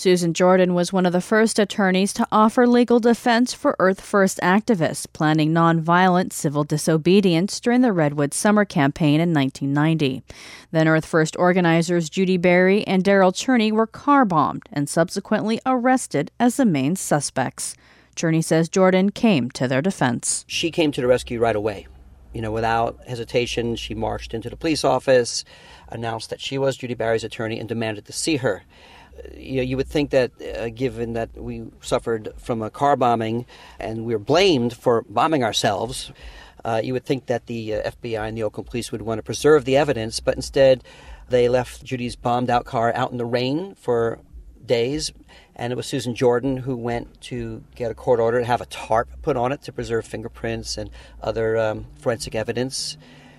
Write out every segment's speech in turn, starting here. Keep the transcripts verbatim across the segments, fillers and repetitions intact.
Susan Jordan was one of the first attorneys to offer legal defense for Earth First activists planning nonviolent civil disobedience during the Redwood Summer Campaign in nineteen ninety. Then Earth First organizers Judy Berry and Daryl Cherney were car-bombed and subsequently arrested as the main suspects. Cherney says Jordan came to their defense. She came to the rescue right away. You know, without hesitation, she marched into the police office, announced that she was Judy Berry's attorney, and demanded to see her. You know, you would think that, uh, given that we suffered from a car bombing and we were blamed for bombing ourselves, uh, you would think that the uh, F B I and the Oakland police would want to preserve the evidence, but instead they left Judy's bombed-out car out in the rain for days, and it was Susan Jordan who went to get a court order to have a tarp put on it to preserve fingerprints and other um, forensic evidence.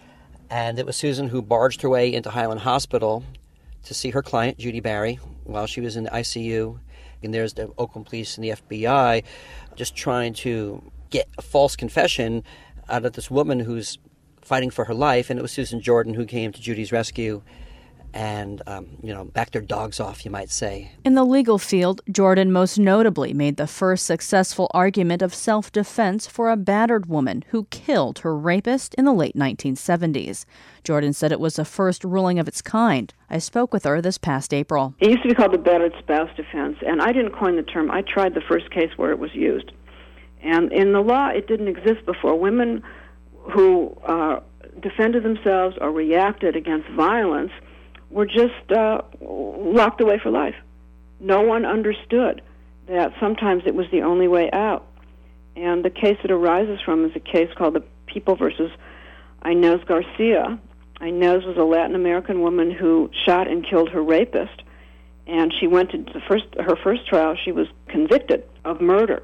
And it was Susan who barged her way into Highland Hospital to see her client, Judy Berry, while she was in the I C U. And there's the Oakland police and the F B I just trying to get a false confession out of this woman who's fighting for her life. And it was Susan Jordan who came to Judy's rescue and, um, you know, backed their dogs off, you might say. In the legal field, Jordan most notably made the first successful argument of self-defense for a battered woman who killed her rapist in the late nineteen seventies. Jordan said it was the first ruling of its kind. I spoke with her this past April. It used to be called the battered spouse defense, and I didn't coin the term. I tried the first case where it was used. And in the law, it didn't exist before. Women who uh, defended themselves or reacted against violence were just uh, locked away for life. No one understood that sometimes it was the only way out. And the case it arises from is a case called the People versus Inez Garcia. Inez was a Latin American woman who shot and killed her rapist, and she went to the first her first trial. She was convicted of murder,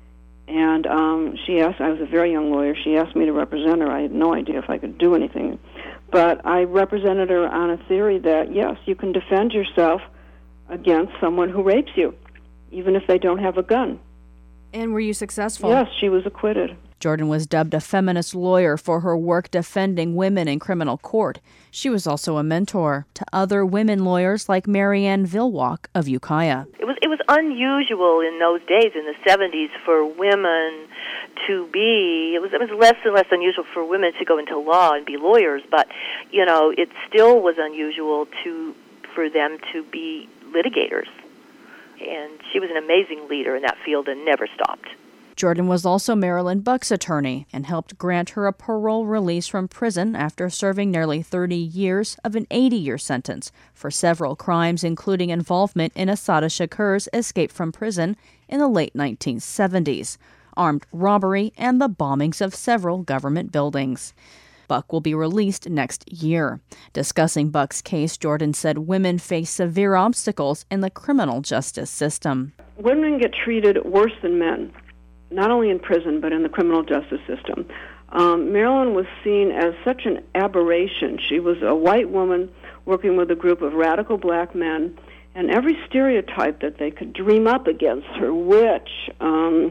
and um, she asked. I was a very young lawyer. She asked me to represent her. I had no idea if I could do anything. But I represented her on a theory that, yes, you can defend yourself against someone who rapes you, even if they don't have a gun. And were you successful? Yes, she was acquitted. Jordan was dubbed a feminist lawyer for her work defending women in criminal court. She was also a mentor to other women lawyers like Marianne Vilwalk of Ukiah. It was it was unusual in those days, in the seventies, for women to be, it was it was less and less unusual for women to go into law and be lawyers, but, you know, it still was unusual to for them to be litigators. And she was an amazing leader in that field and never stopped. Jordan was also Marilyn Buck's attorney and helped grant her a parole release from prison after serving nearly thirty years of an eighty-year sentence for several crimes, including involvement in Assata Shakur's escape from prison in the late nineteen seventies, armed robbery, and the bombings of several government buildings. Buck will be released next year. Discussing Buck's case, Jordan said women face severe obstacles in the criminal justice system. Women get treated worse than men, not only in prison, but in the criminal justice system. Um, Marilyn was seen as such an aberration. She was a white woman working with a group of radical black men, and every stereotype that they could dream up against her, witch, um,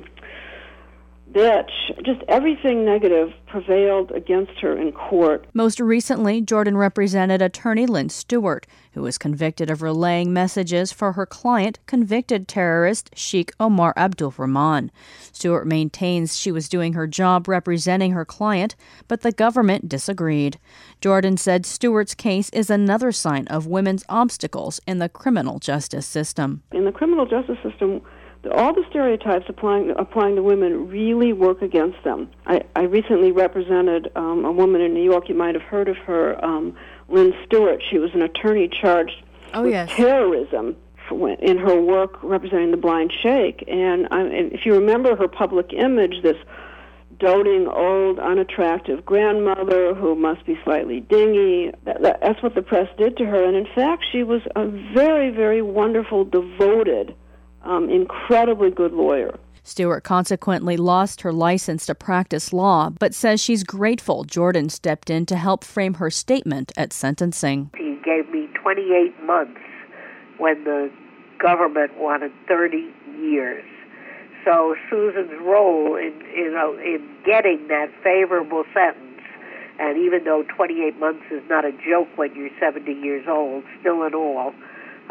bitch, just everything negative prevailed against her in court. Most recently, Jordan represented attorney Lynn Stewart, who was convicted of relaying messages for her client, convicted terrorist Sheikh Omar Abdul Rahman. Stewart maintains she was doing her job representing her client, but the government disagreed. Jordan said Stewart's case is another sign of women's obstacles in the criminal justice system. In the criminal justice system, all the stereotypes applying applying to women really work against them. I, I recently represented um, a woman in New York. You might have heard of her, um, Lynn Stewart. She was an attorney charged oh, with yes. terrorism for, in her work representing the blind sheikh. And, I, and if you remember her public image, this doting, old, unattractive grandmother who must be slightly dingy, that, that, that's what the press did to her. And in fact, she was a very, very wonderful, devoted, Um, incredibly good lawyer. Stewart consequently lost her license to practice law, but says she's grateful Jordan stepped in to help frame her statement at sentencing. He gave me twenty-eight months when the government wanted thirty years. So Susan's role in, you know, in getting that favorable sentence, and even though twenty-eight months is not a joke when you're seventy years old, still in all, uh,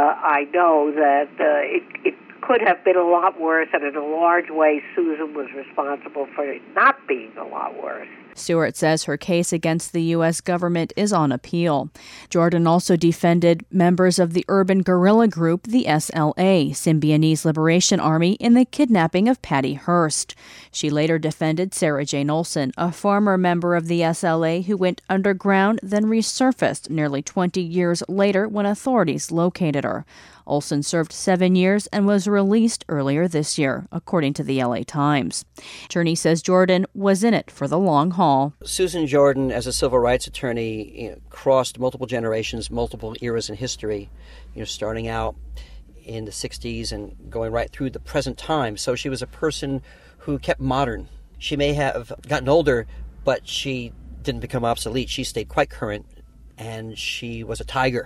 I know that uh, it, it could have been a lot worse, and in a large way, Susan was responsible for it not being a lot worse. Stewart says her case against the U S government is on appeal. Jordan also defended members of the urban guerrilla group, the S L A, Symbionese Liberation Army, in the kidnapping of Patty Hearst. She later defended Sarah Jane Olson, a former member of the S L A who went underground, then resurfaced nearly twenty years later when authorities located her. Olson served seven years and was released earlier this year, according to the L A Times. Attorney says Jordan was in it for the long haul. Susan Jordan, as a civil rights attorney, you know, crossed multiple generations, multiple eras in history, you know, starting out in the sixties and going right through the present time. So she was a person who kept modern. She may have gotten older, but she didn't become obsolete. She stayed quite current, and she was a tiger.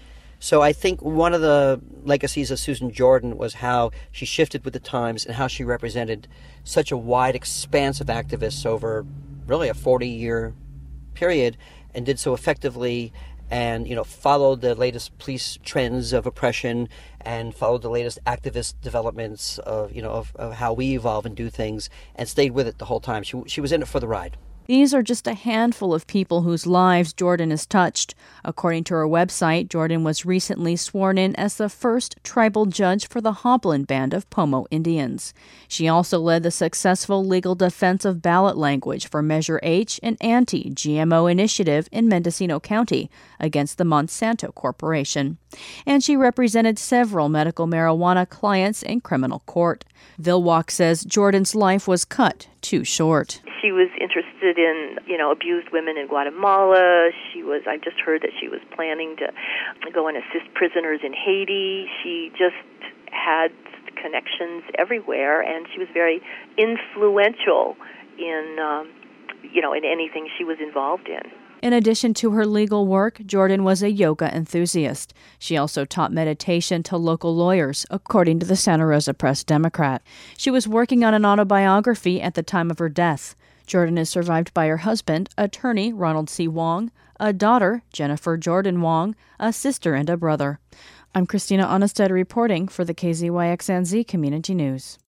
So I think one of the legacies of Susan Jordan was how she shifted with the times and how she represented such a wide expanse of activists over really a forty-year period, and did so effectively, and, you know, followed the latest police trends of oppression and followed the latest activist developments of, you know, of, of how we evolve and do things, and stayed with it the whole time. She, she was in it for the ride. These are just a handful of people whose lives Jordan has touched. According to her website, Jordan was recently sworn in as the first tribal judge for the Hoplin Band of Pomo Indians. She also led the successful legal defense of ballot language for Measure H, an anti-G M O initiative in Mendocino County against the Monsanto Corporation. And she represented several medical marijuana clients in criminal court. Vilwalk says Jordan's life was cut too short. She was interested in, you know, abused women in Guatemala. She was, I just heard that she was planning to go and assist prisoners in Haiti. She just had connections everywhere, and she was very influential in, um, you know, in anything she was involved in. In addition to her legal work, Jordan was a yoga enthusiast. She also taught meditation to local lawyers, according to the Santa Rosa Press-Democrat. She was working on an autobiography at the time of her death. Jordan is survived by her husband, attorney Ronald C. Wong, a daughter, Jennifer Jordan Wong, a sister, and a brother. I'm Christina Onestad reporting for the K Z Y X N Z Community News.